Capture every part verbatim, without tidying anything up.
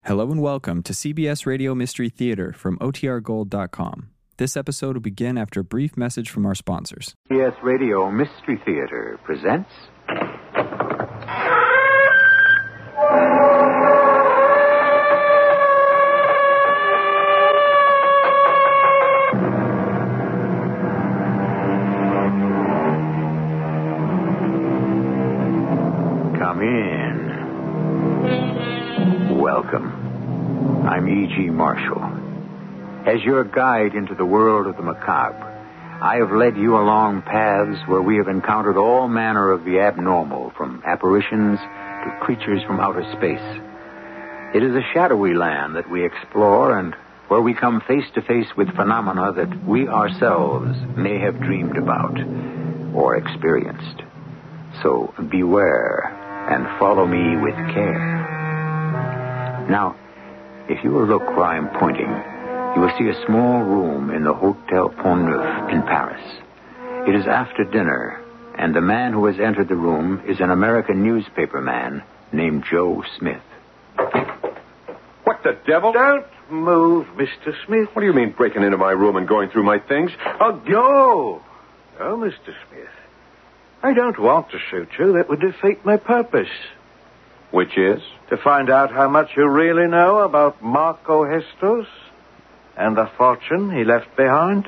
Hello and welcome to C B S Radio Mystery Theater from O T R Gold dot com. This episode will begin after a brief message from our sponsors. C B S Radio Mystery Theater presents... Come in. Welcome. I'm E G. Marshall. As your guide into the world of the macabre, I have led you along paths where we have encountered all manner of the abnormal, from apparitions to creatures from outer space. It is a shadowy land that we explore and where we come face to face with phenomena that we ourselves may have dreamed about or experienced. So beware and follow me with care. Now, if you will look where I am pointing, you will see a small room in the Hotel Pont-Neuf in Paris. It is after dinner, and the man who has entered the room is an American newspaper man named Joe Smith. What the devil? Don't move, Mister Smith. What do you mean breaking into my room and going through my things? Oh, go. Oh, Mister Smith. I don't want to shoot you. That would defeat my purpose. Which is? To find out how much you really know about Marco Hestos and the fortune he left behind.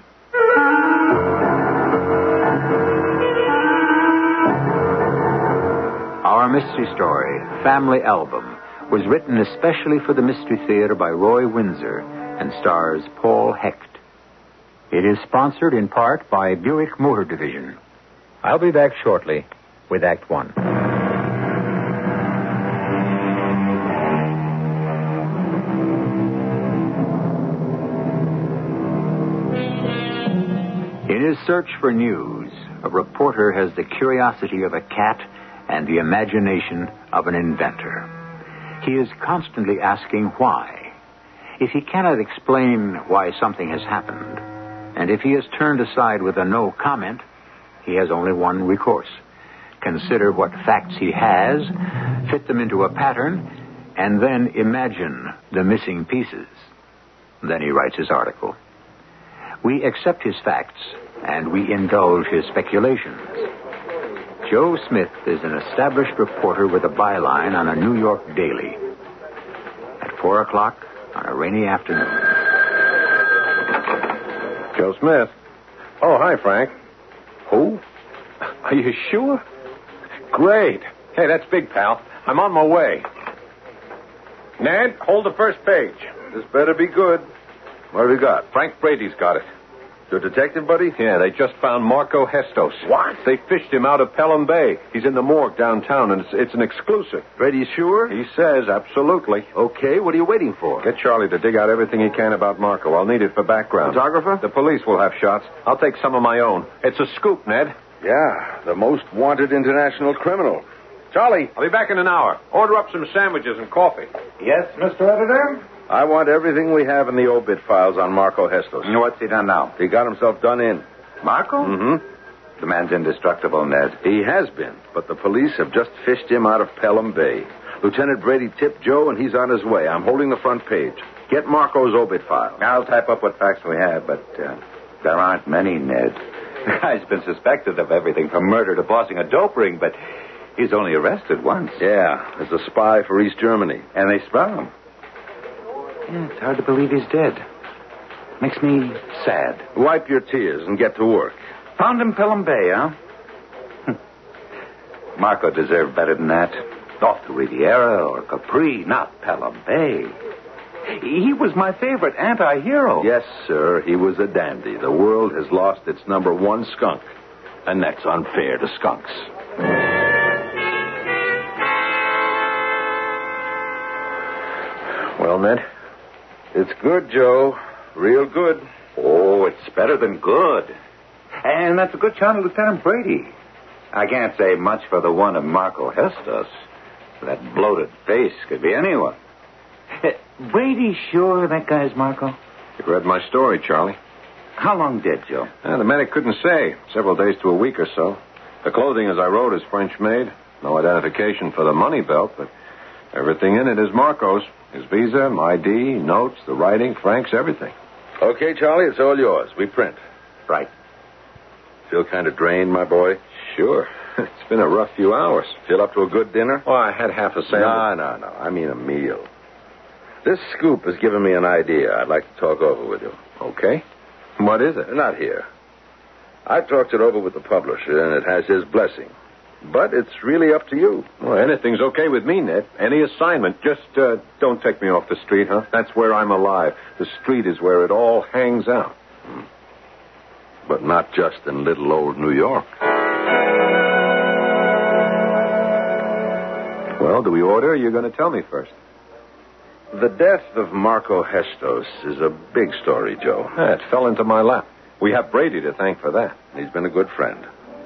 Our mystery story, Family Album, was written especially for the Mystery Theater by Roy Windsor and stars Paul Hecht. It is sponsored in part by Buick Motor Division. I'll be back shortly with Act One. In his search for news, a reporter has the curiosity of a cat and the imagination of an inventor. He is constantly asking why. If he cannot explain why something has happened, and if he is turned aside with a no comment, he has only one recourse. Consider what facts he has, fit them into a pattern, and then imagine the missing pieces. Then he writes his article. We accept his facts, and we indulge his speculations. Joe Smith is an established reporter with a byline on a New York daily. At four o'clock on a rainy afternoon. Joe Smith. Oh, hi, Frank. Who? Are you sure? Great. Hey, that's big, pal. I'm on my way. Ned, hold the first page. This better be good. What have we got? Frank Brady's got it. Your detective buddy? Yeah, they just found Marco Hestos. What? They fished him out of Pelham Bay. He's in the morgue downtown, and it's, it's an exclusive. Brady sure? He says, absolutely. Okay, what are you waiting for? Get Charlie to dig out everything he can about Marco. I'll need it for background. Photographer? The police will have shots. I'll take some of my own. It's a scoop, Ned. Yeah, the most wanted international criminal. Charlie. I'll be back in an hour. Order up some sandwiches and coffee. Yes, Mister Editor? I want everything we have in the obit files on Marco Hestos. What's he done now? He got himself done in. Marco? Mm-hmm. The man's indestructible, Ned. He has been, but the police have just fished him out of Pelham Bay. Lieutenant Brady tipped Joe, and he's on his way. I'm holding the front page. Get Marco's obit file. I'll type up what facts we have, but uh, there aren't many, Ned. The guy's been suspected of everything from murder to bossing a dope ring, but he's only arrested once. Yeah, as a spy for East Germany. And they sprung him. Yeah, it's hard to believe he's dead. Makes me sad. Wipe your tears and get to work. Found him Pelham Bay, huh? Marco deserved better than that. Off to Riviera or Capri, not Pelham Bay. He was my favorite anti-hero. Yes, sir, he was a dandy. The world has lost its number one skunk, and that's unfair to skunks. Well, Ned, it's good, Joe. Real good. Oh, it's better than good. And that's a good shot of Lieutenant Brady. I can't say much for the one of Marco Hestos. That bloated face could be anyone. Brady sure that guy's Marco? You read my story, Charlie. How long dead, Joe? Uh, the medic couldn't say. Several days to a week or so. The clothing, as I wrote, is French-made. No identification for the money belt, but Everything in it is Marco's. His visa, I D, notes, the writing, Frank's, everything. Okay, Charlie, it's all yours. We print. Right. Feel kind of drained, my boy? Sure. It's been a rough few hours. Feel up to a good dinner? Oh, I had half a sandwich. No, no, no. I mean a meal. This scoop has given me an idea I'd like to talk over with you. Okay. What is it? Not here. I talked it over with the publisher, and it has his blessing. But it's really up to you. Well, anything's okay with me, Ned. Any assignment. Just uh, don't take me off the street, huh? That's where I'm alive. The street is where it all hangs out. Hmm. But not just in little old New York. Well, do we order, or are you going to tell me first? The death of Marco Hestos is a big story, Joe. Ah, it fell into my lap. We have Brady to thank for that. He's been a good friend.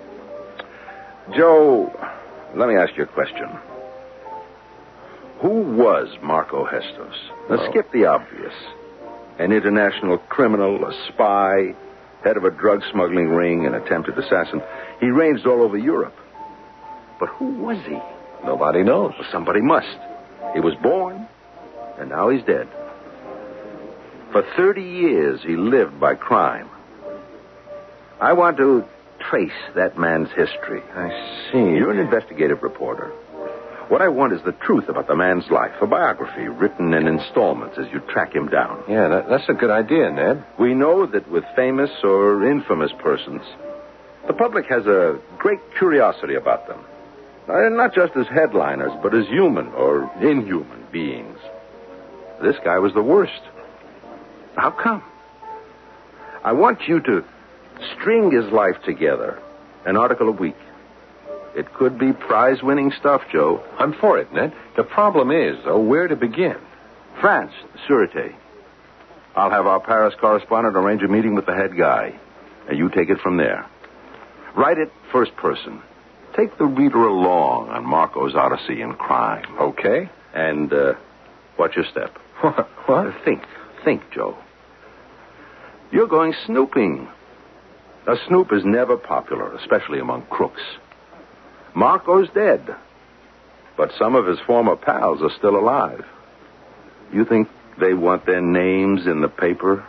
Joe, let me ask you a question. Who was Marco Hestos? Let's Oh. skip the obvious. An international criminal, a spy, head of a drug smuggling ring, an attempted assassin. He ranged all over Europe. But who was he? Nobody knows. Well, somebody must. He was born, and now he's dead. For thirty years, he lived by crime. I want to trace that man's history. I see. You're an investigative reporter. What I want is the truth about the man's life, a biography written in installments as you track him down. Yeah, that, that's a good idea, Ned. We know that with famous or infamous persons, the public has a great curiosity about them. Uh, not just as headliners, but as human or inhuman beings. This guy was the worst. How come? I want you to string his life together, an article a week. It could be prize-winning stuff, Joe. I'm for it, Ned. The problem is, though, where to begin? France, Sûreté. I'll have our Paris correspondent arrange a meeting with the head guy, and you take it from there. Write it first person. Take the reader along on Marco's odyssey in crime. Okay. And, uh, what's your step? What? What? Think. Think, Joe. You're going snooping. A snoop is never popular, especially among crooks. Marco's dead, but some of his former pals are still alive. You think they want their names in the paper?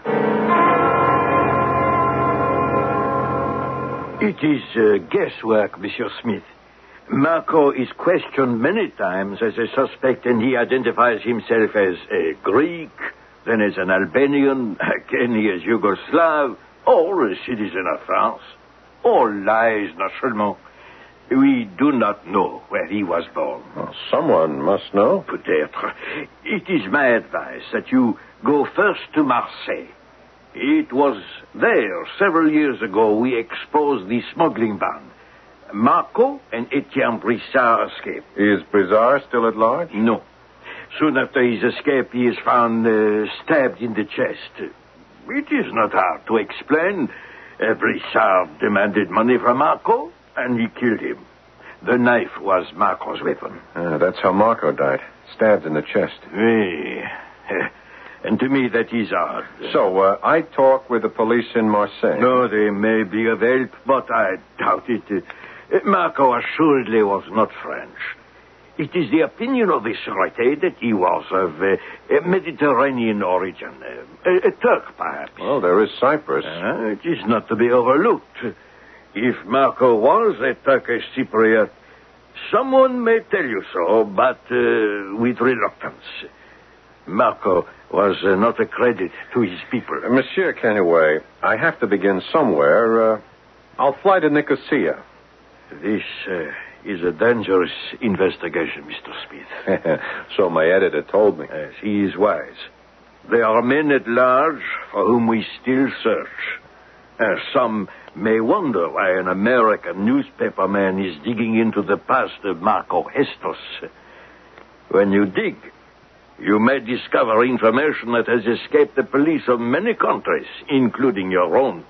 It is uh, guesswork, Monsieur Smith. Marco is questioned many times as a suspect, and he identifies himself as a Greek, then as an Albanian, again as Yugoslav, or a citizen of France. All lies, naturellement. We do not know where he was born. Well, someone must know. Peut-être. It is my advice that you go first to Marseille. It was there, several years ago, we exposed the smuggling band. Marco and Etienne Brissard escaped. Is Brizard still at large? No. Soon after his escape, he is found uh, stabbed in the chest. It is not hard to explain. Uh, Brissard demanded money from Marco, and he killed him. The knife was Marco's weapon. Ah, that's how Marco died. Stabbed in the chest. Oui. And to me, that is odd. So, uh, I talk with the police in Marseille. No, they may be of help, but I doubt it. Uh, Marco assuredly was not French. It is the opinion of the Sûreté that he was of uh, Mediterranean origin. Uh, a, a Turk, perhaps. Well, there is Cyprus. Uh, it is not to be overlooked. If Marco was a Turkish Cypriot, someone may tell you so, but uh, with reluctance. Marco was uh, not a credit to his people. Uh, Monsieur Kenneway, I have to begin somewhere. Uh, I'll fly to Nicosia. This uh, is a dangerous investigation, Mister Smith. So my editor told me. Yes, he is wise. There are men at large for whom we still search. Uh, some may wonder why an American newspaperman is digging into the past of Marco Hestos. When you dig, you may discover information that has escaped the police of many countries, including your own.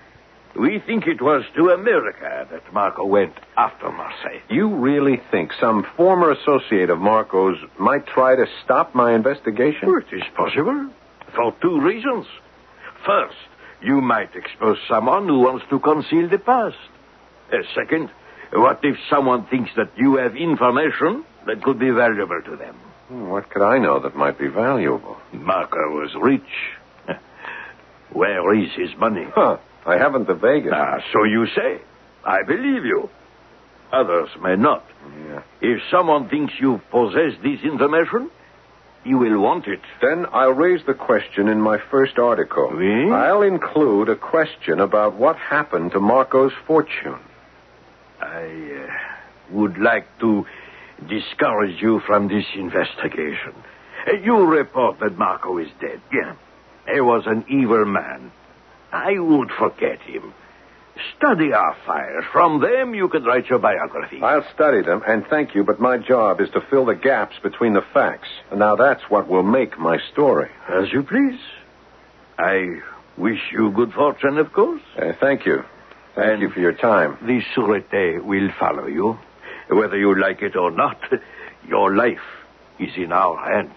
We think it was to America that Marco went after Marseille. You really think some former associate of Marco's might try to stop my investigation? Oh, it is possible, for two reasons. First, you might expose someone who wants to conceal the past. Uh, second, what if someone thinks that you have information that could be valuable to them? What could I know that might be valuable? Marco was rich. Where is his money? Huh. I haven't the vaguest. Ah, so you say. I believe you. Others may not. Yeah. If someone thinks you possess this information, you will want it. Then I'll raise the question in my first article. Oui? I'll include a question about what happened to Marco's fortune. I uh, would like to discourage you from this investigation. Uh, you report that Marco is dead. Yeah. He was an evil man. I would forget him. Study our files. From them, you can write your biography. I'll study them, and thank you, but my job is to fill the gaps between the facts. And now that's what will make my story. As you please. I wish you good fortune, of course. Uh, thank you. Thank And you for your time. The Sûreté will follow you. Whether you like it or not, your life is in our hands.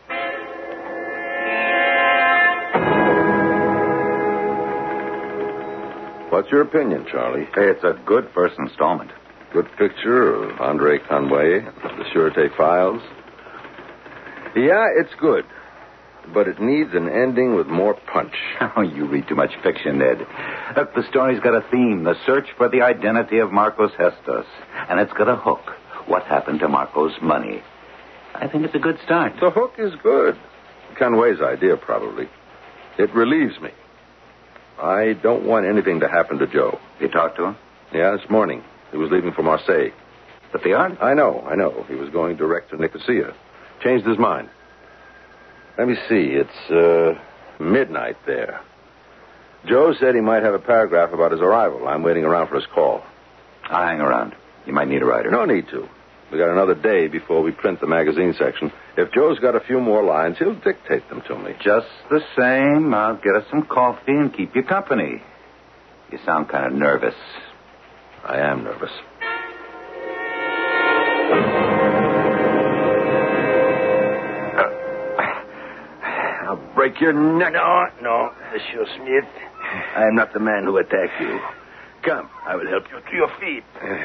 What's your opinion, Charlie? It's a good first installment. Good picture of Andre Conway, the Sûreté files. Yeah, it's good. But it needs an ending with more punch. Oh, you read too much fiction, Ned. Look, the story's got a theme, the search for the identity of Marcos Hestos. And it's got a hook, what happened to Marco's money. I think it's a good start. The hook is good. Conway's idea, probably. It relieves me. I don't want anything to happen to Joe. You talked to him? Yeah, this morning. He was leaving for Marseille. But the art? I know, I know. He was going direct to Nicosia. Changed his mind. Let me see. It's uh, midnight there. Joe said he might have a paragraph about his arrival. I'm waiting around for his call. I'll hang around. You might need a writer. No need to. We got another day before we print the magazine section. If Joe's got a few more lines, he'll dictate them to me. Just the same, I'll get us some coffee and keep you company. You sound kind of nervous. I am nervous. I'll break your neck. No, no, Monsieur Smith. I am not the man who attacked you. Come, I will help you to your feet.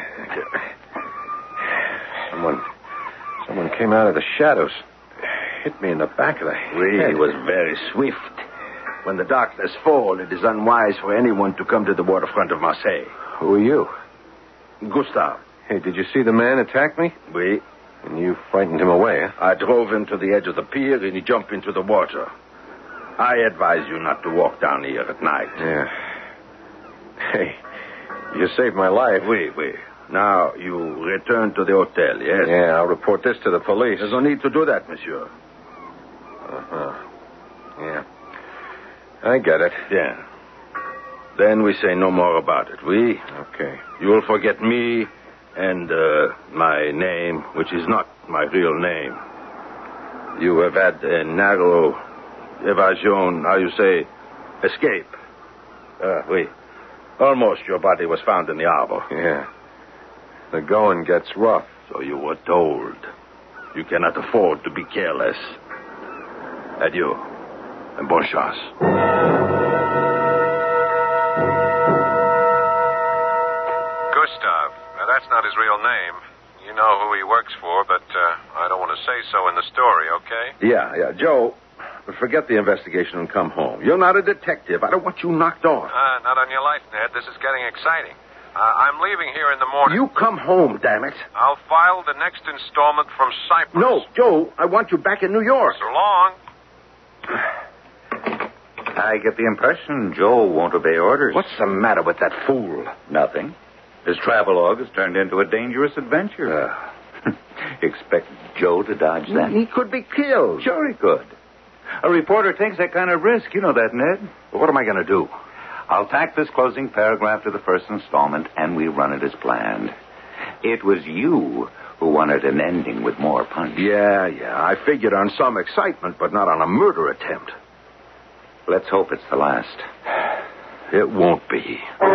Someone, someone came out of the shadows. Hit me in the back of the Oui, head. he was very swift. When the darkness falls, it is unwise for anyone to come to the waterfront of Marseille. Who are you? Gustave. Hey, did you see the man attack me? Oui. And you frightened him away, huh? I drove him to the edge of the pier and he jumped into the water. I advise you not to walk down here at night. Yeah. Hey, you saved my life. Oui, oui. Now, you return to the hotel, yes? Yeah, I'll report this to the police. There's no need to do that, monsieur. Uh-huh. Yeah. I get it. Yeah. Then we say no more about it, oui? Okay. You will forget me and uh, my name, which is not my real name. You have had a narrow evasion, how you say, escape. Uh, oui. Almost your body was found in the harbor. Yeah. The going gets rough. So you were told. You cannot afford to be careless. Adieu. And bonne chance. Gustav. Now, that's not his real name. You know who he works for, but uh, I don't want to say so in the story, okay? Yeah, yeah. Joe, forget the investigation and come home. You're not a detective. I don't want you knocked off. Uh, not on your life, Ned. This is getting exciting. Uh, I'm leaving here in the morning. You come home, damn it. I'll file the next installment from Cyprus. No, Joe, I want you back in New York. So long. I get the impression Joe won't obey orders. What's the matter with that fool? Nothing. His travelogue has turned into a dangerous adventure. Uh, Expect Joe to dodge that? he could be killed. Sure he could. A reporter takes that kind of risk. You know that, Ned. But what am I going to do? I'll tack this closing paragraph to the first installment, and we run it as planned. It was you who wanted an ending with more punch. Yeah, yeah. I figured on some excitement, but not on a murder attempt. Let's hope it's the last. It won't be.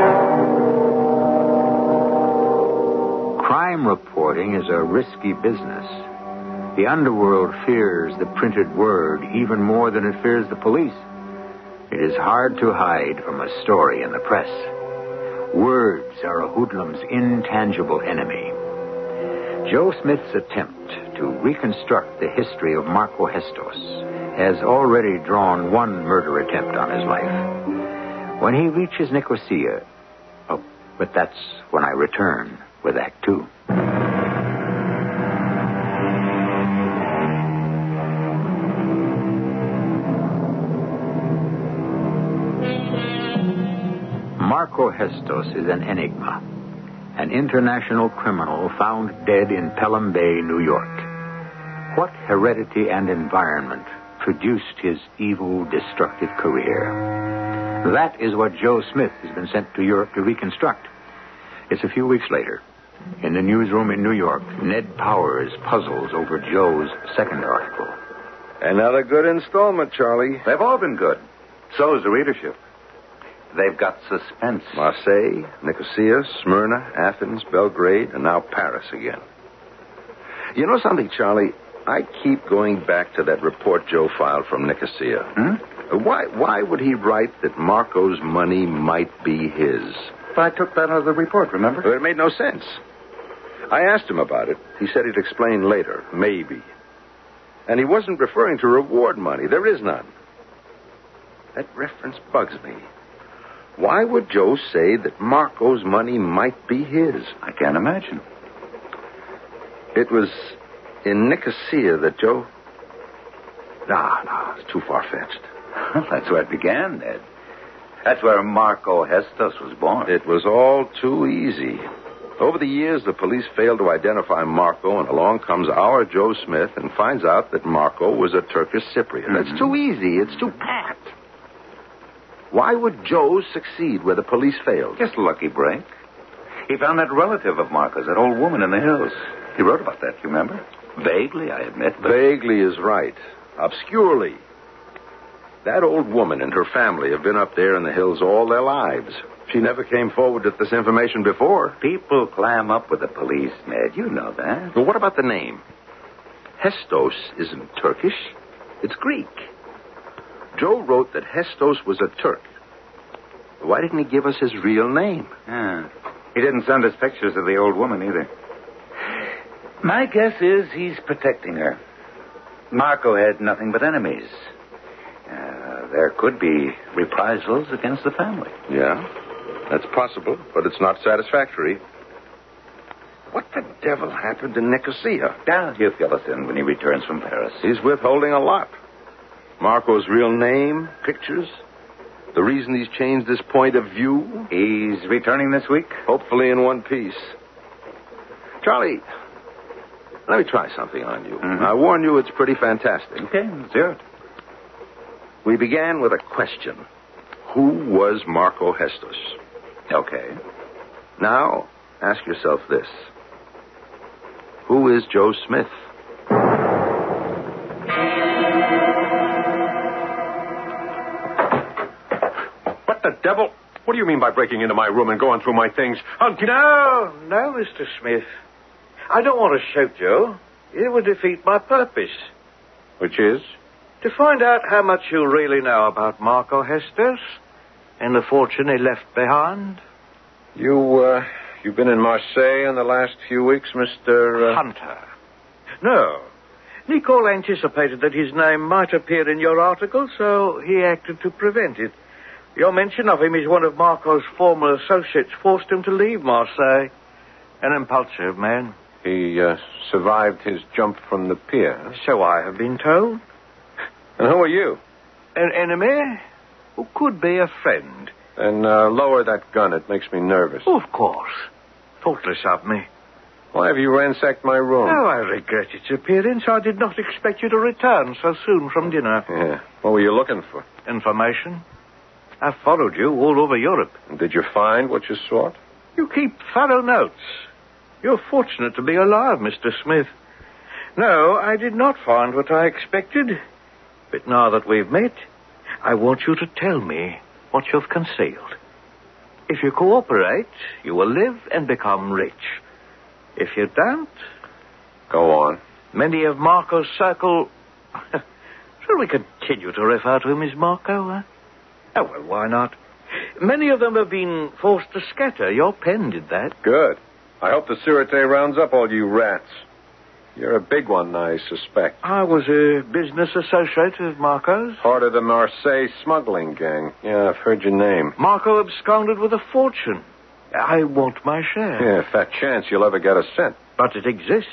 Crime reporting is a risky business. The underworld fears the printed word even more than it fears the police. It is hard to hide from a story in the press. Words are a hoodlum's intangible enemy. Joe Smith's attempt to reconstruct the history of Marco Hestos has already drawn one murder attempt on his life. When he reaches Nicosia, oh, but that's when I return with Act Two. Marco Hestos is an enigma, an international criminal found dead in Pelham Bay, New York. What heredity and environment produced his evil, destructive career? That is what Joe Smith has been sent to Europe to reconstruct. It's a few weeks later. In the newsroom in New York, Ned Powers puzzles over Joe's second article. Another good installment, Charlie. They've all been good. So is the readership. They've got suspense. Marseille, Nicosia, Smyrna, Athens, Belgrade, and now Paris again. You know something, Charlie? I keep going back to that report Joe filed from Nicosia. Hmm? Why, why would he write that Marco's money might be his? I took that out of the report, remember? Well, it made no sense. I asked him about it. He said he'd explain later, maybe. And he wasn't referring to reward money. There is none. That reference bugs me. Why would Joe say that Marco's money might be his? I can't imagine. It was in Nicosia that Joe... No, no, it's too far-fetched. Well, that's where it began, Ned. That's where Marco Hestos was born. It was all too easy. Over the years, the police failed to identify Marco, and along comes our Joe Smith and finds out that Marco was a Turkish Cypriot. Mm-hmm. That's too easy. It's too pat. Why would Joe succeed where the police failed? Just a lucky break. He found that relative of Marco's, that old woman in the hills. He wrote about that, you remember? Vaguely, I admit. But... Vaguely is right. Obscurely. That old woman and her family have been up there in the hills all their lives. She never came forward with this information before. People clam up with the police, Ned. You know that. But what about the name? Hestos isn't Turkish. It's Greek. Joe wrote that Hestos was a Turk. Why didn't he give us his real name? Yeah. He didn't send us pictures of the old woman either. My guess is he's protecting her. Marco had nothing but enemies. Uh, there could be reprisals against the family. Yeah, that's possible, but it's not satisfactory. What the devil happened to Nicosia? Yeah, he'll fill us in when he returns from Paris. He's withholding a lot. Marco's real name, pictures, the reason he's changed his point of view. He's returning this week? Hopefully in one piece. Charlie, let me try something on you. Mm-hmm. I warn you, it's pretty fantastic. Okay, let's hear it. We began with a question. Who was Marco Hestos? Okay. Now, ask yourself this. Who is Joe Smith? What the devil? What do you mean by breaking into my room and going through my things? I'll get... No, no, Mister Smith. I don't want to shoot you. It would defeat my purpose. Which is? To find out how much you really know about Marco Hestos and the fortune he left behind. You, uh, you've been in Marseille in the last few weeks, Mister Uh... Hunter. No. Nicole anticipated that his name might appear in your article, so he acted to prevent it. Your mention of him as one of Marco's former associates forced him to leave Marseille. An impulsive man. He, uh, survived his jump from the pier. So I have been told. And who are you? An enemy who could be a friend. Then, uh, lower that gun. It makes me nervous. Of course. Thoughtless of me. Why have you ransacked my room? Oh, I regret its appearance. I did not expect you to return so soon from dinner. Yeah. What were you looking for? Information. I followed you all over Europe. Did you find what you sought? You keep thorough notes. You're fortunate to be alive, Mister Smith. No, I did not find what I expected. But now that we've met, I want you to tell me what you've concealed. If you cooperate, you will live and become rich. If you don't... Go on. Many of Marco's circle... Shall we continue to refer to him as Marco, huh? Oh, well, why not? Many of them have been forced to scatter. Your pen did that. Good. I hope the Sûreté rounds up all you rats. You're a big one, I suspect. I was a business associate of Marco's. Part of the Marseille smuggling gang. Yeah, I've heard your name. Marco absconded with a fortune. I want my share. Yeah, fat chance you'll ever get a cent. But it exists.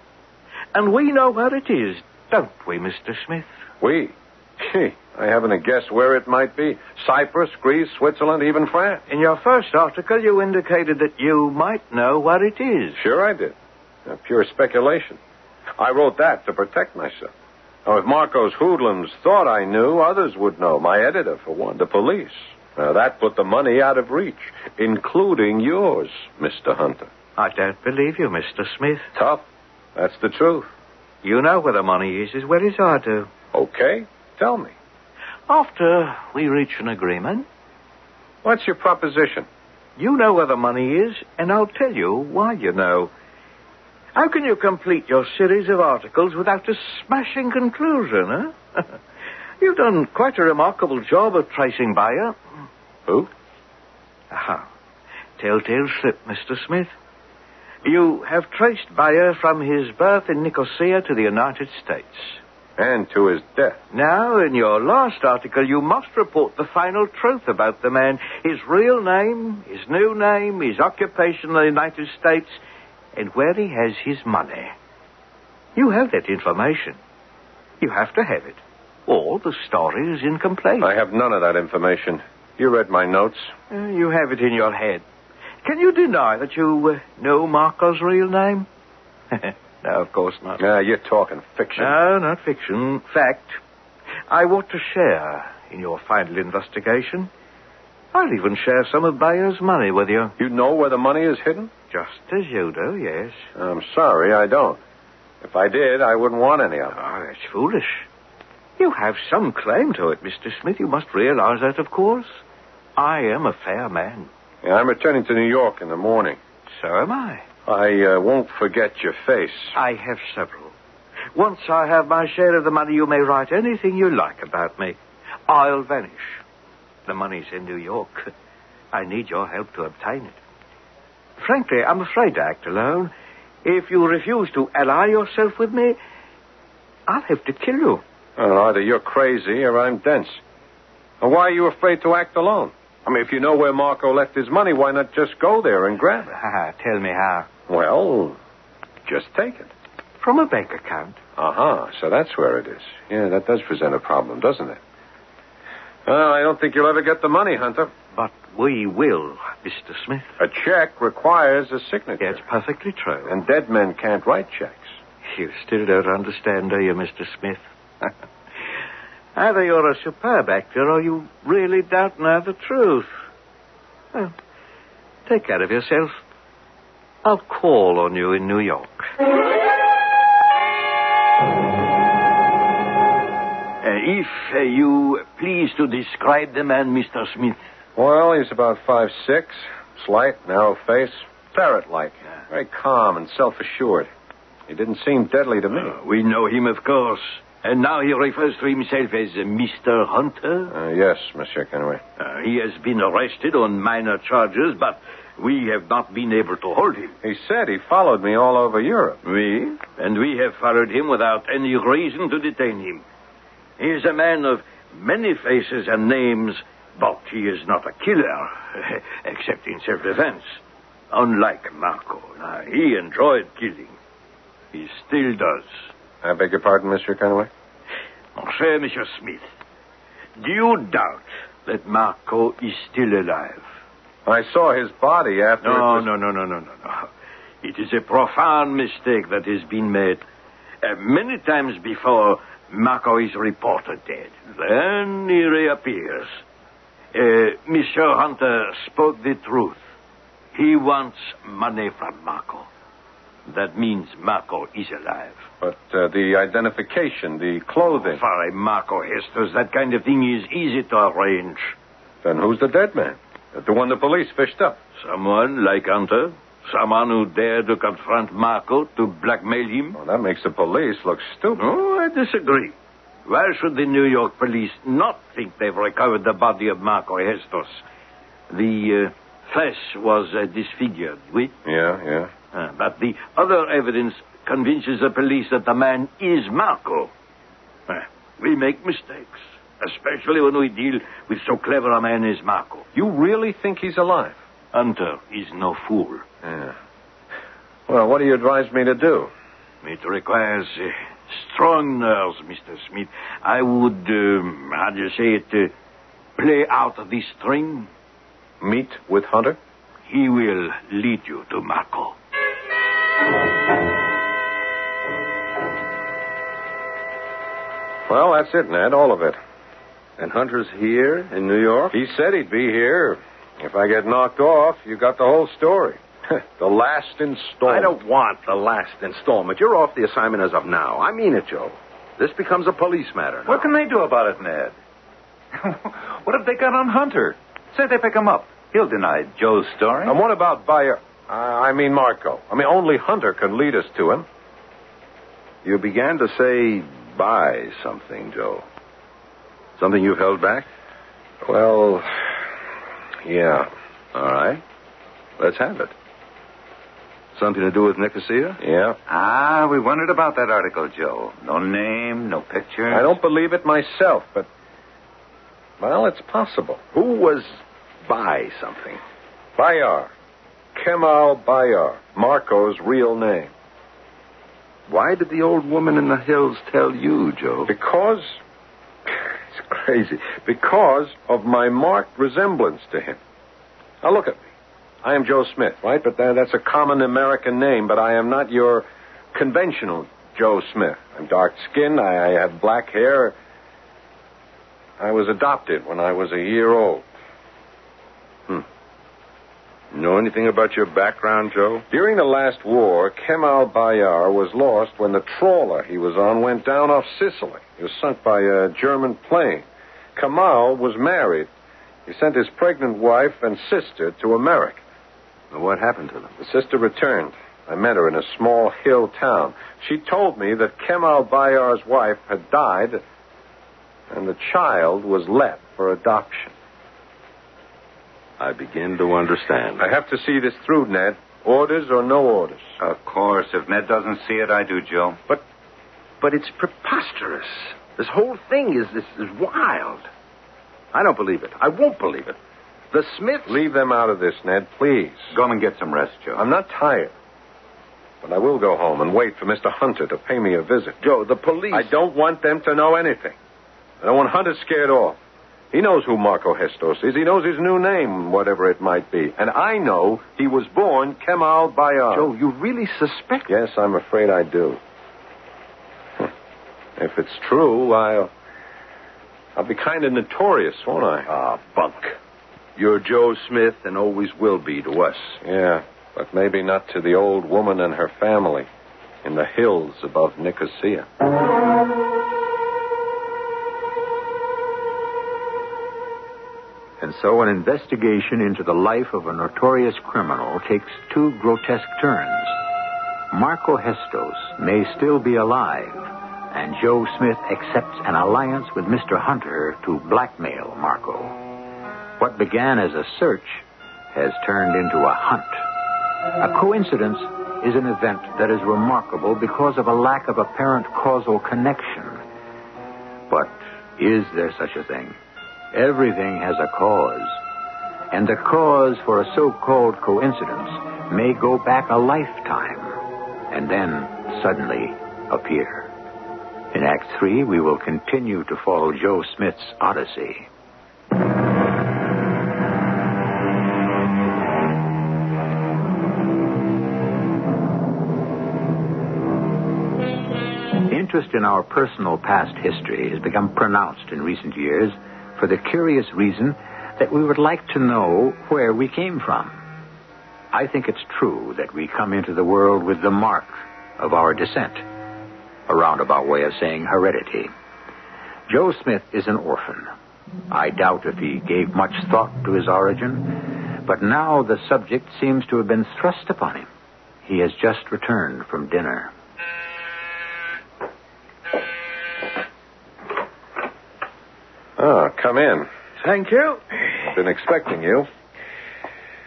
And we know where it is, don't we, Mister Smith? We? Gee, I haven't a guess where it might be. Cyprus, Greece, Switzerland, even France. In your first article, you indicated that you might know where it is. Sure I did. Uh, pure speculation. I wrote that to protect myself. Now, if Marco's hoodlums thought I knew, others would know. My editor, for one, the police. Now, that put the money out of reach, including yours, Mister Hunter. I don't believe you, Mister Smith. Tough. That's the truth. You know where the money is as well as I do. Okay. Tell me. After we reach an agreement... What's your proposition? You know where the money is, and I'll tell you why you know. How can you complete your series of articles without a smashing conclusion, huh? You've done quite a remarkable job of tracing Bayer. Who? Aha. Telltale slip, Mister Smith. You have traced Bayer from his birth in Nicosia to the United States. And to his death. Now, in your last article, you must report the final truth about the man. His real name, his new name, his occupation in the United States, and where he has his money. You have that information. You have to have it. Or the story is incomplete. I have none of that information. You read my notes. Uh, you have it in your head. Can you deny that you uh, know Marco's real name? No, of course not. Ah, you're talking fiction. No, not fiction. Fact. I want to share in your final investigation. I'll even share some of Bayer's money with you. You know where the money is hidden? Just as you do, yes. I'm sorry, I don't. If I did, I wouldn't want any of it. Oh, that's foolish. You have some claim to it, Mister Smith. You must realize that, of course. I am a fair man. Yeah, I'm returning to New York in the morning. So am I. I uh, won't forget your face. I have several. Once I have my share of the money, you may write anything you like about me. I'll vanish. The money's in New York. I need your help to obtain it. Frankly, I'm afraid to act alone. If you refuse to ally yourself with me, I'll have to kill you. Well, either you're crazy or I'm dense. And why are you afraid to act alone? I mean, if you know where Marco left his money, why not just go there and grab it? Tell me how. Well, just take it. From a bank account. Uh-huh, so that's where it is. Yeah, that does present a problem, doesn't it? Well, I don't think you'll ever get the money, Hunter. But we will, Mister Smith. A check requires a signature. That's perfectly true. And dead men can't write checks. You still don't understand, do you, Mister Smith? Either you're a superb actor or you really don't know the truth. Well, take care of yourself. I'll call on you in New York. Uh, if uh, you please to describe the man, Mister Smith. Well, he's about five six, slight, narrow face, ferret-like, very calm and self-assured. He didn't seem deadly to me. Uh, we know him, of course. And now he refers to himself as uh, Mister Hunter? Uh, yes, Monsieur Kenway. Uh, he has been arrested on minor charges, but we have not been able to hold him. He said he followed me all over Europe. We? And we have followed him without any reason to detain him. He is a man of many faces and names, but he is not a killer, except in self-defense. Unlike Marco. Now, he enjoyed killing. He still does. I beg your pardon, Monsieur Conway? Mon cher Monsieur Smith, do you doubt that Marco is still alive? I saw his body after... No, it was... no, no, no, no, no, no. It is a profound mistake that has been made. Uh, many times before, Marco is reported dead. Then he reappears. Uh, Monsieur Hunter spoke the truth. He wants money from Marco. That means Marco is alive. But uh, the identification, the clothing... For a Marco Hestos, that kind of thing is easy to arrange. Then who's the dead man? The one the police fished up? Someone like Hunter. Someone who dared to confront Marco to blackmail him. Well, that makes the police look stupid. Oh, I disagree. Why should the New York police not think they've recovered the body of Marco Hestos? The uh, flesh was uh, disfigured, oui? Yeah, yeah. Uh, but the other evidence convinces the police that the man is Marco. Uh, we make mistakes, especially when we deal with so clever a man as Marco. You really think he's alive? Hunter is no fool. Yeah. Well, what do you advise me to do? It requires uh, strong nerves, Mister Smith. I would, um, how do you say it, uh, play out the string. Meet with Hunter? He will lead you to Marco. Well, that's it, Ned, all of it. And Hunter's here in New York? He said he'd be here. If I get knocked off, you got the whole story. The last installment. I don't want the last installment. You're off the assignment as of now. I mean it, Joe. This becomes a police matter now. What can they do about it, Ned? What have they got on Hunter? Say they pick him up. He'll deny Joe's story. And what about Bayer? Uh, I mean Marco. I mean, only Hunter can lead us to him. You began to say buy something, Joe. Something you've held back? Well, yeah. All right. Let's have it. Something to do with Nicosia? Yeah. Ah, we wondered about that article, Joe. No name, no picture. I don't believe it myself, but, well, it's possible. Who was by something? Bayar. Kemal Bayar. Marco's real name. Why did the old woman in the hills tell you, Joe? Because, it's crazy, because of my marked resemblance to him. Now, look at me. I am Joe Smith, right? But that, that's a common American name, but I am not your conventional Joe Smith. I'm dark-skinned. I, I have black hair. I was adopted when I was a year old. Hmm. Know anything about your background, Joe? During the last war, Kemal Bayar was lost when the trawler he was on went down off Sicily. He was sunk by a German plane. Kemal was married. He sent his pregnant wife and sister to America. What happened to them? The sister returned. I met her in a small hill town. She told me that Kemal Bayar's wife had died, and the child was left for adoption. I begin to understand. I have to see this through, Ned. Orders or no orders. Of course. If Ned doesn't see it, I do, Joe. But, but it's preposterous. This whole thing is, is, is wild. I don't believe it. I won't believe it. The Smiths... Leave them out of this, Ned, please. Go home and get some rest, Joe. I'm not tired. But I will go home and wait for Mister Hunter to pay me a visit. Joe, the police... I don't want them to know anything. I don't want Hunter scared off. He knows who Marco Hestos is. He knows his new name, whatever it might be. And I know he was born Kemal Bayar. Joe, you really suspect... Yes, I'm afraid I do. If it's true, I'll... I'll be kind of notorious, won't I? Ah, bunk. You're Joe Smith and always will be to us. Yeah, but maybe not to the old woman and her family in the hills above Nicosia. And so an investigation into the life of a notorious criminal takes two grotesque turns. Marco Hestos may still be alive, and Joe Smith accepts an alliance with Mister Hunter to blackmail Marco. What began as a search has turned into a hunt. A coincidence is an event that is remarkable because of a lack of apparent causal connection. But is there such a thing? Everything has a cause. And the cause for a so-called coincidence may go back a lifetime and then suddenly appear. In Act Three, we will continue to follow Joe Smith's odyssey. Interest in our personal past history has become pronounced in recent years for the curious reason that we would like to know where we came from. I think it's true that we come into the world with the mark of our descent, a roundabout way of saying heredity. Joe Smith is an orphan. I doubt if he gave much thought to his origin, but now the subject seems to have been thrust upon him. He has just returned from dinner. Ah, come in. Thank you. Been expecting you.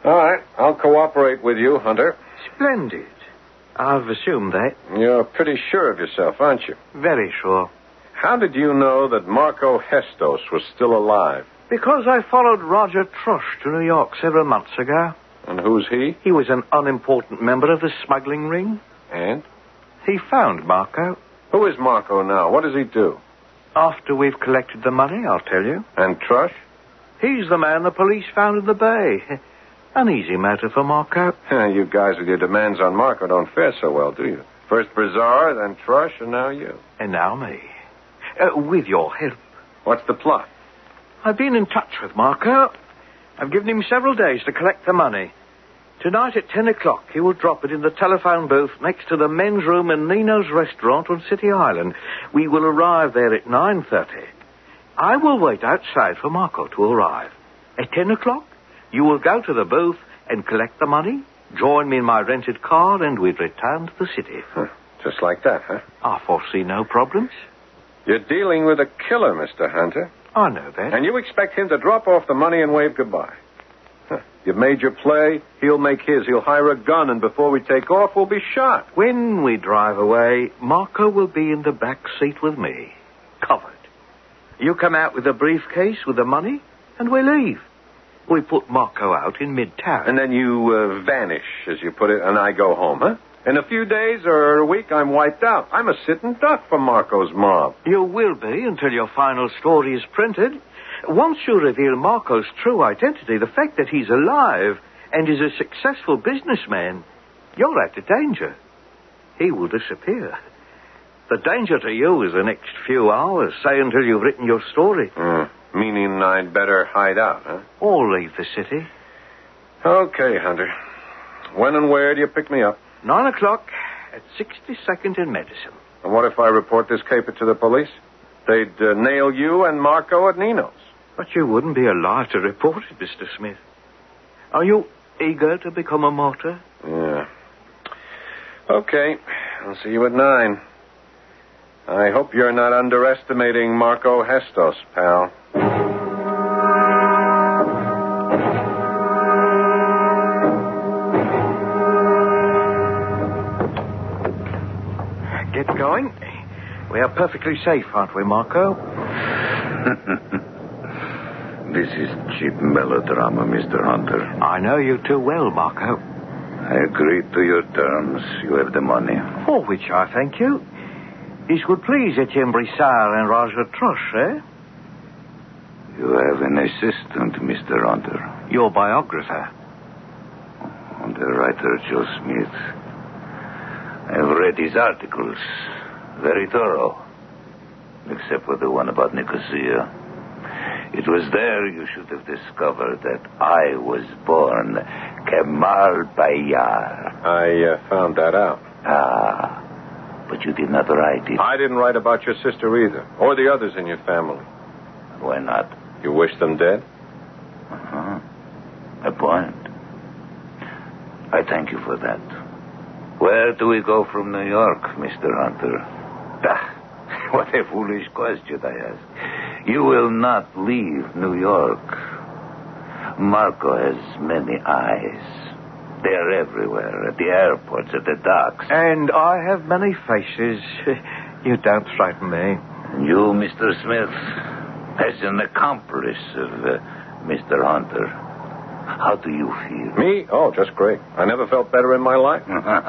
All right, I'll cooperate with you, Hunter. Splendid. I've assumed that. You're pretty sure of yourself, aren't you? Very sure. How did you know that Marco Hestos was still alive? Because I followed Roger Trush to New York several months ago. And who's he? He was an unimportant member of the smuggling ring. And? He found Marco. Who is Marco now? What does he do? After we've collected the money, I'll tell you. And Trush? He's the man the police found in the bay. An easy matter for Marco. You guys with your demands on Marco don't fare so well, do you? First Brizar, then Trush, and now you. And now me. Uh, with your help. What's the plot? I've been in touch with Marco. I've given him several days to collect the money. Tonight at ten o'clock, he will drop it in the telephone booth next to the men's room in Nino's restaurant on City Island. We will arrive there at nine thirty. I will wait outside for Marco to arrive. At ten o'clock, you will go to the booth and collect the money, join me in my rented car, and we'll return to the city. Huh. Just like that, huh? I foresee no problems. You're dealing with a killer, Mister Hunter. I know that. And you expect him to drop off the money and wave goodbye. Huh. You've made your play, he'll make his. He'll hire a gun, and before we take off, we'll be shot. When we drive away, Marco will be in the back seat with me, covered. You come out with a briefcase with the money, and we leave. We put Marco out in midtown. And then you uh, vanish, as you put it, and I go home, huh? In a few days or a week, I'm wiped out. I'm a sitting duck for Marco's mob. You will be until your final story is printed. Once you reveal Marco's true identity, the fact that he's alive and is a successful businessman, you're out of danger. He will disappear. The danger to you is the next few hours, say until you've written your story. Mm, meaning I'd better hide out, huh? Or leave the city. Okay, Hunter. When and where do you pick me up? Nine o'clock at sixty-second and Madison. And what if I report this caper to the police? They'd uh, nail you and Marco at Nino's. But you wouldn't be alive to report it, Mister Smith. Are you eager to become a martyr? Yeah. Okay. I'll see you at nine. I hope you're not underestimating Marco Hestos, pal. Get going. We are perfectly safe, aren't we, Marco? This is cheap melodrama, Mister Hunter. I know you too well, Marco. I agree to your terms. You have the money. For which I thank you. This would please Etienne Brissard and Roger Trush, eh? You have an assistant, Mister Hunter. Your biographer. The writer, Joe Smith. I've read his articles. Very thorough. Except for the one about Nicosia. It was there you should have discovered that I was born Kemal Bayar. I uh, found that out. Ah, but you did not write it. I didn't write about your sister either, or the others in your family. Why not? You wish them dead? Uh-huh. A point. I thank you for that. Where do we go from New York, Mister Hunter? Ah, what a foolish question I ask. You will not leave New York. Marco has many eyes. They are everywhere, at the airports, at the docks. And I have many faces. You don't frighten me. And you, Mister Smith, as an accomplice of uh, Mister Hunter, how do you feel? Me? Oh, just great. I never felt better in my life.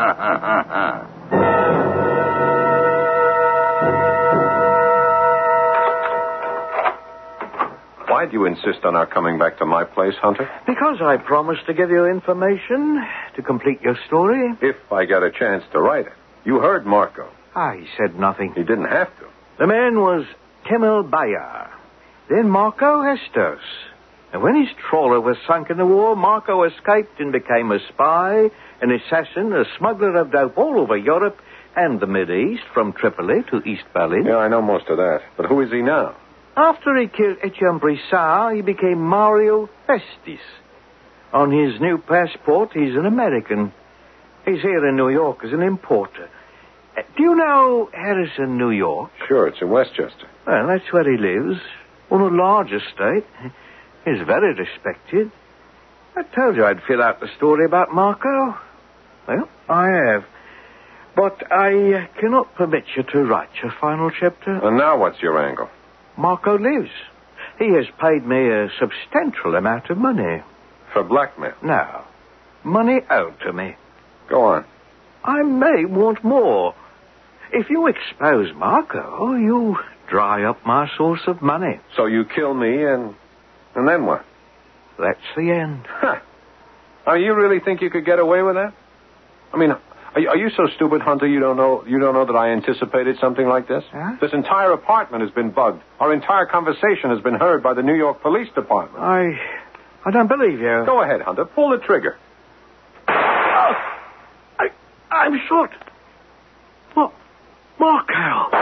Why do you insist on our coming back to my place, Hunter? Because I promised to give you information to complete your story. If I got a chance to write it. You heard Marco. Ah, he said nothing. He didn't have to. The man was Kemal Bayar. Then Marco Hestos. And when his trawler was sunk in the war, Marco escaped and became a spy, an assassin, a smuggler of dope all over Europe and the Mideast, from Tripoli to East Berlin. Yeah, I know most of that. But who is he now? After he killed Etienne Brissard, he became Mario Festis. On his new passport, he's an American. He's here in New York as an importer. Uh, do you know Harrison, New York? Sure, it's in Westchester. Well, that's where he lives, on a large estate. He's very respected. I told you I'd fill out the story about Marco. Well, I have. But I uh, cannot permit you to write your final chapter. And now what's your angle? Marco lives. He has paid me a substantial amount of money. For blackmail? No. Money owed to me. Go on. I may want more. If you expose Marco, you dry up my source of money. So you kill me and... and then what? That's the end. Huh. Oh, you really think you could get away with that? I mean, are you, are you so stupid, Hunter, you don't know you don't know that I anticipated something like this? Huh? This entire apartment has been bugged. Our entire conversation has been heard by the New York Police Department. I... I don't believe you. Go ahead, Hunter. Pull the trigger. Oh, I... I'm shot. What? Marco.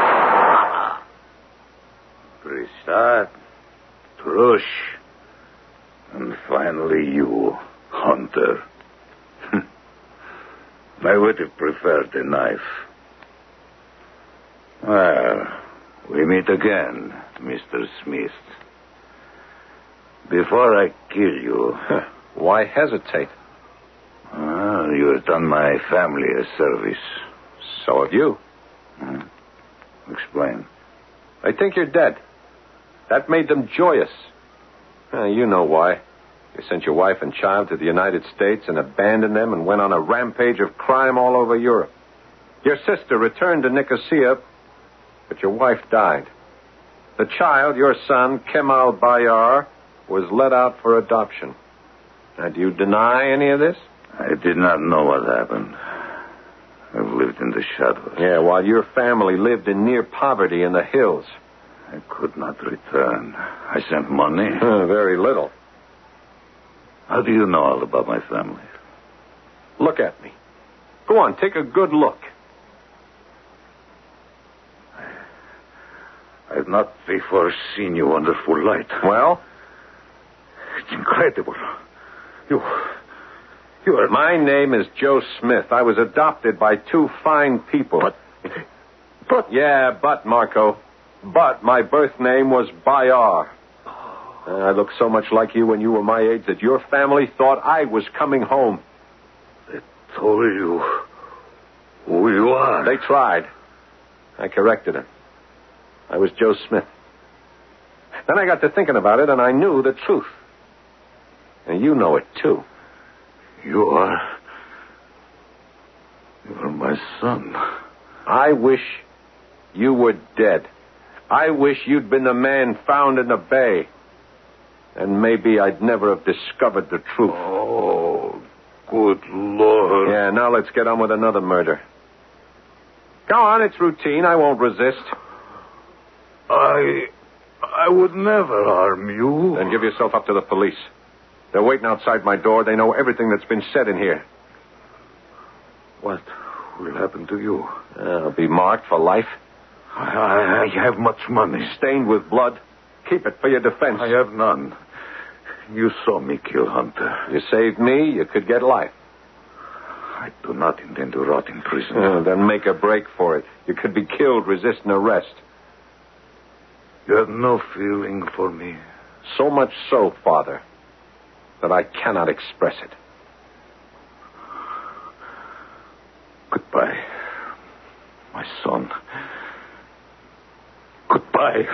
Tristan, Trush, and finally you, Hunter. I would have preferred a knife. Well, we meet again, Mister Smith. Before I kill you... Why hesitate? Well, you have done my family a service. So have you. Hmm? Explain. They think you're dead. That made them joyous. Uh, you know why. You sent your wife and child to the United States and abandoned them and went on a rampage of crime all over Europe. Your sister returned to Nicosia, but your wife died. The child, your son, Kemal Bayar, was let out for adoption. Now, do you deny any of this? I did not know what happened. I've lived in the shadows. Yeah, while your family lived in near poverty in the hills. I could not return. I sent money. Uh, very little. How do you know all about my family? Look at me. Go on, take a good look. I've not before seen you under full light. Well? It's incredible. You... You are... My name is Joe Smith. I was adopted by two fine people. But... But... Yeah, but, Marco. But my birth name was Bayar. Uh, I looked so much like you when you were my age that your family thought I was coming home. They told you who you are. They tried. I corrected them. I was Joe Smith. Then I got to thinking about it, and I knew the truth. And you know it, too. You are... You are my son. I wish you were dead. I wish you'd been the man found in the bay. And maybe I'd never have discovered the truth. Oh, good Lord. Yeah, now let's get on with another murder. Go on, it's routine. I won't resist. I... I would never harm you. Then give yourself up to the police. They're waiting outside my door. They know everything that's been said in here. What will happen to you? Uh, I'll be marked for life. I, I, I have much money. Stained with blood. Keep it for your defense. I have none. You saw me kill Hunter. You saved me, you could get life. I do not intend to rot in prison. Uh, then make a break for it. You could be killed resisting arrest. You have no feeling for me. So much so, Father, that I cannot express it. Goodbye, my son. Goodbye.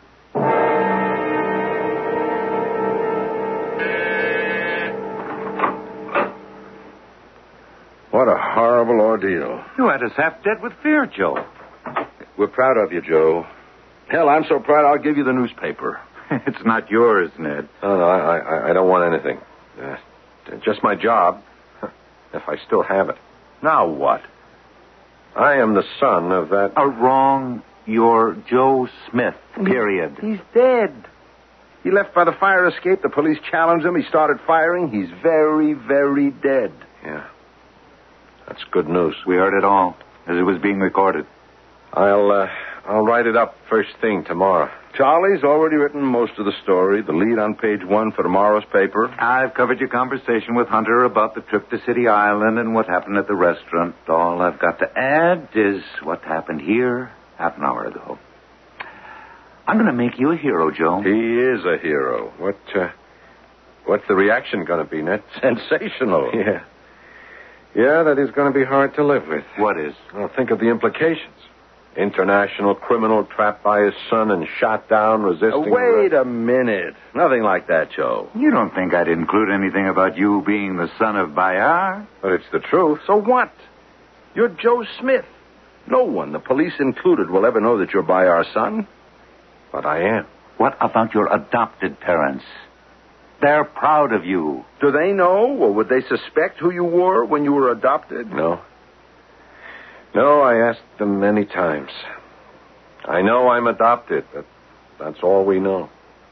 What a horrible ordeal. You had us half dead with fear, Joe. We're proud of you, Joe. Hell, I'm so proud I'll give you the newspaper. It's not yours, Ned. No, no, I, I, I don't want anything. Uh, just my job, if I still have it. Now what? I am the son of that... A wrong. You're Joe Smith, period. He's dead. He left by the fire escape. The police challenged him. He started firing. He's very, very dead. Yeah. That's good news. We heard it all as it was being recorded. I'll, uh, I'll write it up first thing tomorrow. Charlie's already written most of the story, the lead on page one for tomorrow's paper. I've covered your conversation with Hunter about the trip to City Island and what happened at the restaurant. All I've got to add is what happened here half an hour ago. I'm going to make you a hero, Joe. He is a hero. What, uh, What's the reaction going to be, Ned? Sensational. Yeah. Yeah, that is going to be hard to live with. What is? Well, think of the implications. International criminal trapped by his son and shot down, resisting... Uh, wait a minute. Nothing like that, Joe. You don't think I'd include anything about you being the son of Bayard? But it's the truth. So what? You're Joe Smith. No one, the police included, will ever know that you're by our son. But I am. What about your adopted parents? They're proud of you. Do they know, or would they suspect who you were when you were adopted? No. No, I asked them many times. I know I'm adopted, but that's all we know.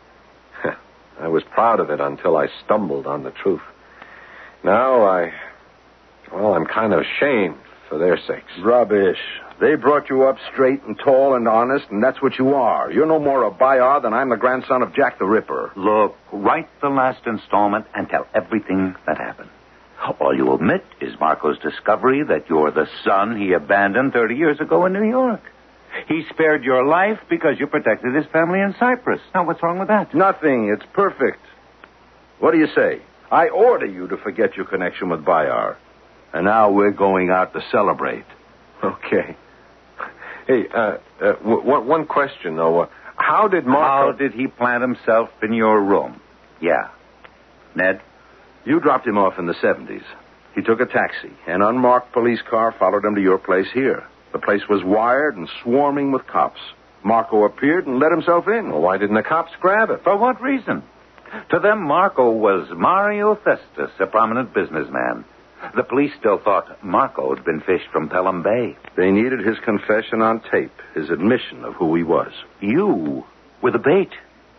I was proud of it until I stumbled on the truth. Now I... Well, I'm kind of ashamed for their sakes. Rubbish. They brought you up straight and tall and honest, and that's what you are. You're no more a Bayard than I'm the grandson of Jack the Ripper. Look, write the last installment and tell everything that happened. All you omit is Marco's discovery that you're the son he abandoned thirty years ago in New York. He spared your life because you protected his family in Cyprus. Now, what's wrong with that? Nothing. It's perfect. What do you say? I order you to forget your connection with Bayard. And now we're going out to celebrate. Okay. Hey, uh, uh, w- w- one question, though. Uh, how did Marco... How did he plant himself in your room? Yeah. Ned? You dropped him off in the seventies. He took a taxi. An unmarked police car followed him to your place here. The place was wired and swarming with cops. Marco appeared and let himself in. Well, why didn't the cops grab it? For what reason? To them, Marco was Mario Festus, a prominent businessman. The police still thought Marco had been fished from Pelham Bay. They needed his confession on tape, his admission of who he was. You were the bait.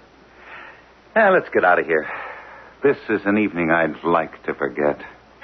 Now, let's get out of here. This is an evening I'd like to forget.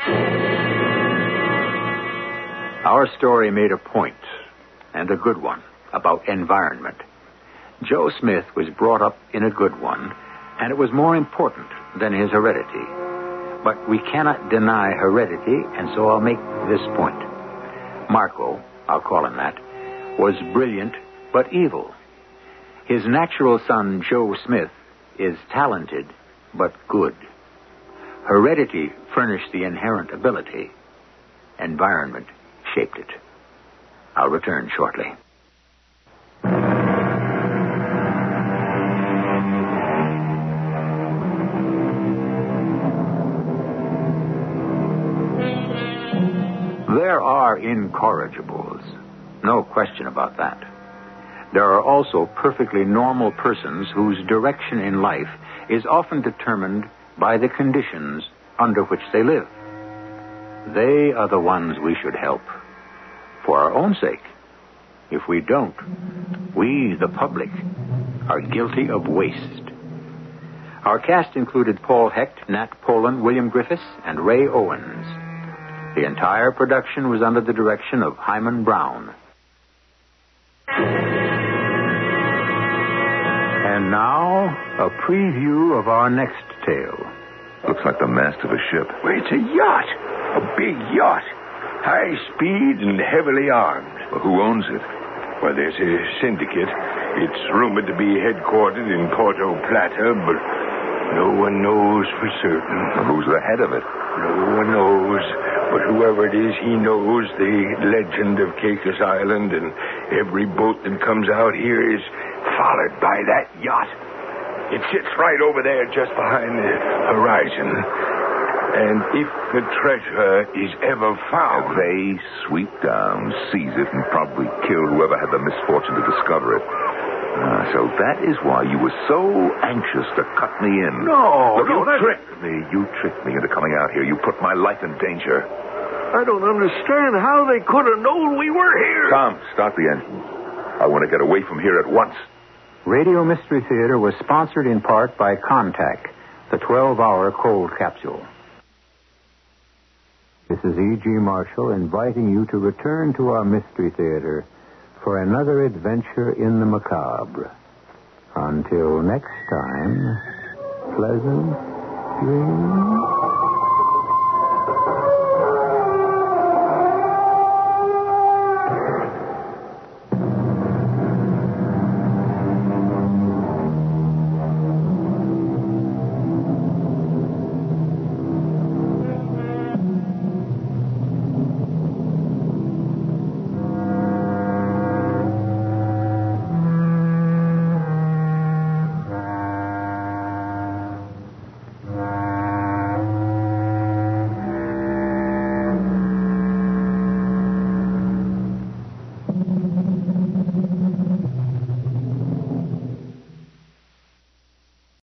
Our story made a point, and a good one, about environment. Joe Smith was brought up in a good one, and it was more important than his heredity. But we cannot deny heredity, and so I'll make this point. Marco, I'll call him that, was brilliant but evil. His natural son, Joe Smith, is talented but good. Heredity furnished the inherent ability. Environment shaped it. I'll return shortly. There are incorrigibles. No question about that. There are also perfectly normal persons whose direction in life is often determined by the conditions under which they live. They are the ones we should help, for our own sake. If we don't, we, the public, are guilty of waste. Our cast included Paul Hecht, Nat Poland, William Griffiths, and Ray Owens. The entire production was under the direction of Hyman Brown. And now, a preview of our next tale. Looks like the mast of a ship. Well, it's a yacht. A big yacht. High speed and heavily armed. Well, who owns it? Well, there's a syndicate. It's rumored to be headquartered in Porto Plata, but no one knows for certain. Well, who's the head of it? No one knows. But whoever it is, he knows the legend of Caicos Island, and every boat that comes out here is followed by that yacht. It sits right over there just behind the horizon. And if the treasure is ever found... They sweep down, seize it, and probably kill whoever had the misfortune to discover it. Ah, so that is why you were so anxious to cut me in. No, Look, no, you that... tricked me. You tricked me into coming out here. You put my life in danger. I don't understand how they could have known we were here. Tom, start the engine. I want to get away from here at once. Radio Mystery Theater was sponsored in part by Contact, the twelve-hour cold capsule. This is E G. Marshall inviting you to return to our Mystery Theater for another adventure in the macabre. Until next time, pleasant dreams.